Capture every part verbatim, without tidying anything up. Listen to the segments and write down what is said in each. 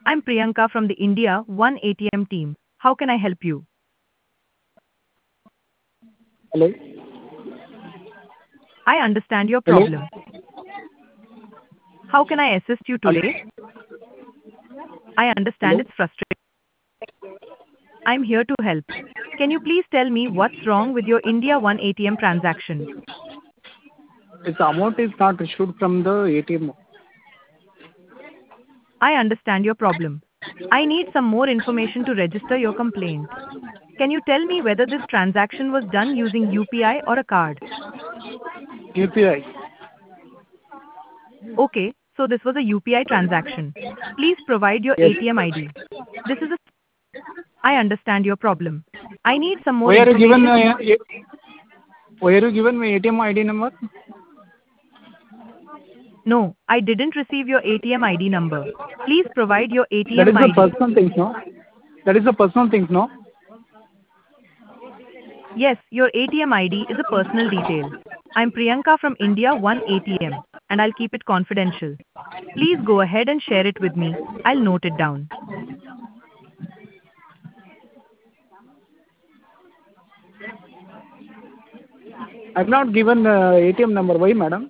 I'm Priyanka from the India One A T M team. How can I help you? Hello? I understand your Hello? problem. How can I assist you Hello? today? I understand Hello? it's frustrating. I'm here to help. Can you please tell me what's wrong with your India One A T M transaction? Its amount is not issued from the A T M. I understand your problem. I need some more information to register your complaint. Can you tell me whether this transaction was done using U P I or a card? U P I. Okay, so this was a U P I transaction. Please provide your Yes. A T M I D. This is a I understand your problem. I need some more Where you given information. uh, a- where you given my A T M I D number? No, I didn't receive your A T M I D number. Please provide your That is A T M the I D. personal things, no? That is the personal things, no? Yes, your A T M I D is a personal detail. I'm Priyanka from India One A T M, and I'll keep it confidential. Please go ahead and share it with me. I'll note it down. I've not given uh, A T M number. Why, madam?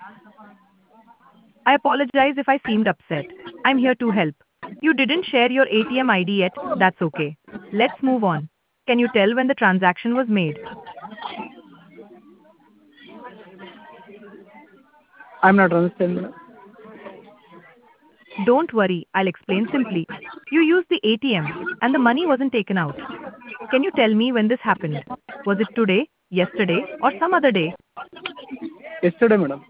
I apologize if I seemed upset. I'm here to help. You didn't share your A T M I D yet, that's okay. Let's move on. Can you tell when the transaction was made? I'm not understanding, madam. Don't worry, I'll explain simply. You used the A T M, and the money wasn't taken out. Can you tell me when this happened? Was it today, yesterday, or some other day? Yesterday, madam.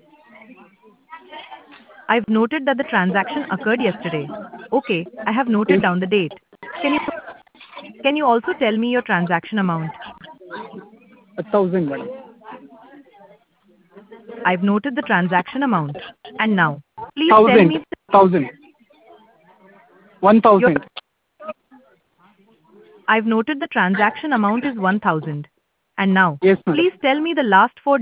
I've noted that the transaction occurred yesterday. Okay, I have noted Yes. down the date. Can you can you also tell me your transaction amount? A thousand, madam. I've noted the transaction amount. And now, please tell Thousand. me Thousand. One your thousand. I've noted the transaction amount is one thousand. And now, Yes, madam. please tell me the last four.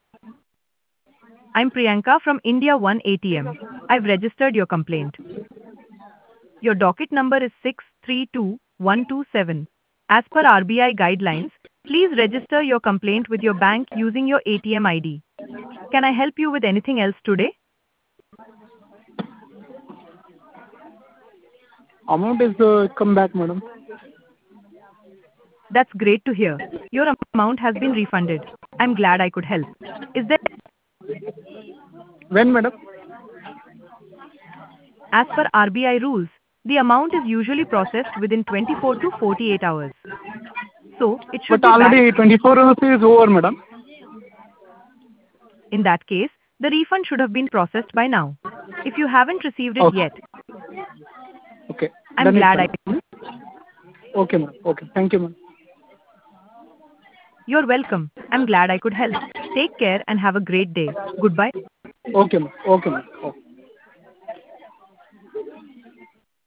I'm Priyanka from India One A T M. I've registered your complaint. Your docket number is six three two one two seven. As per R B I guidelines, please register your complaint with your bank using your A T M I D. Can I help you with anything else today? Amount is uh, come back, madam. That's great to hear. Your amount has been refunded. I'm glad I could help. Is there, When, madam? as per R B I rules, the amount is usually processed within twenty-four to forty-eight hours. So, it should But be back. already twenty-four hours is over, madam. In that case, the refund should have been processed by now. If you haven't received it Okay. yet, Okay. I'm Done it, glad I. madam. Okay, madam. Okay. Thank you, madam. You're welcome. I'm glad I could help. Take care and have a great day. Goodbye. Okay, ma'am. Okay, ma'am. Okay.